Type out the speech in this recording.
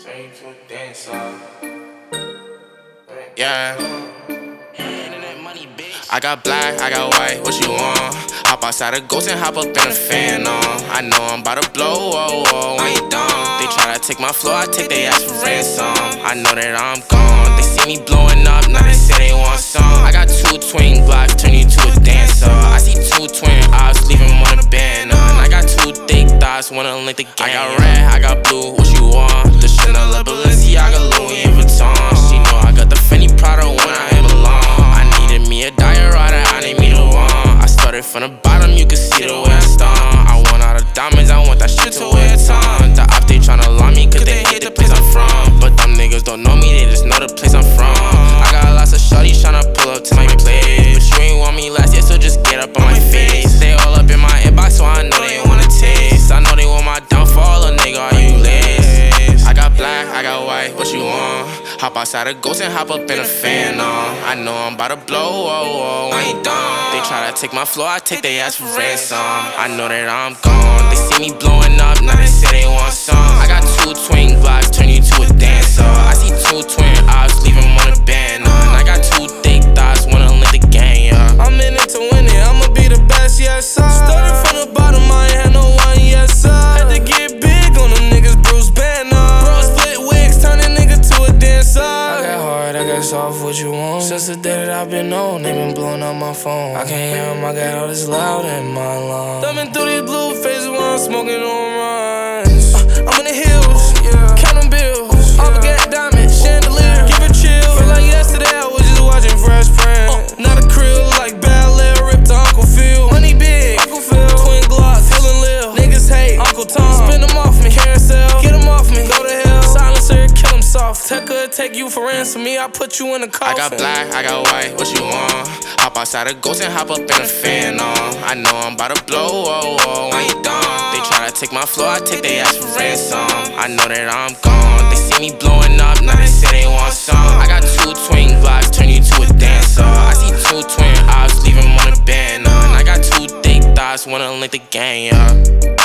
turn you to a dancer. Yeah. I got black, I got white, what you want? Hop outside a ghost and hop up in a fan on. I know I'm about to blow, oh, oh, when you done. They try to take my flow, I take they ass for ransom. I know that I'm gone, they see me blowing up, now they say they want some. I got 2 twin blocks, turn you to a dancer. I see 2 twin eyes, leave them on a banner. And I got 2 thick thighs, wanna link the game. I got red, I got blue, what you want? The Chanel, the Balenciaga, Louis Vuitton. She know I got the Fendi Prada when I belong. I needed me a diorata, I need me the one. I started from the bottom, you can see the way I stomp. I want all the diamonds, I want that shit to wear a ton. The op, they tryna lie me, cause they hate the place I'm from. But them niggas don't know me, they just know the place I'm from. I got lots of shorties tryna pull up to my place, but you ain't want me last year, so just get up on my face. They all up in my inbox, so I know they wanna taste. I know they want my downfall, a nigga, are you lace? I got black, I got white, what you want? Hop outside a ghost and hop up in a fan on. I know I'm about to blow, oh, oh, when you done. They try to take my flow, I take they ass for ransom. I know that I'm gone, they see me blowing up, now they say they want some. I got 2 twin blocks, turn you to a dancer. I see 2 twin eyes, leave them on a banner. And I got 2 thick thighs, wanna link the gang, yeah. I'm in it to win it, I'ma be the best, yes sir. Started from the bottom, I ain't had no one, yes sir. Had to get big on them niggas, Bruce Banner. Bro split wigs, turn a nigga to a dancer. I got hard, I got soft, what you want? Since the day that I've been on, they been blowing up my phone. I can't hear them, I got all this loud in my lungs. Thumbing through these blue faces while I'm smoking on runs. I'm in the hills, counting bills. All got diamonds, chandelier, give it chill. Feel like yesterday I was just watching Fresh Prince. Not a crib like ballet, ripped to Uncle Phil. Money big, Uncle Phil. Twin Glocks, Phil and Lil. Niggas hate Uncle Tom. Spin them off me, carousel, get them off me. Go to hell, silencer, kill them soft. Tech could take you for ransom, me I put you in a coffin. I got black, I got white, what you want? Hop outside a ghost and hop up in a fan on. I know I'm about to blow, oh, oh, when you done. They try to take my flow, I take they ass for ransom. I know that I'm gone, they see me blowing up, now they say they want some. I got 2 twin blocks, turn you to a dancer. I see 2 twin eyes, leave them on a banner. And I got 2 thick thighs, wanna link the gang, yeah.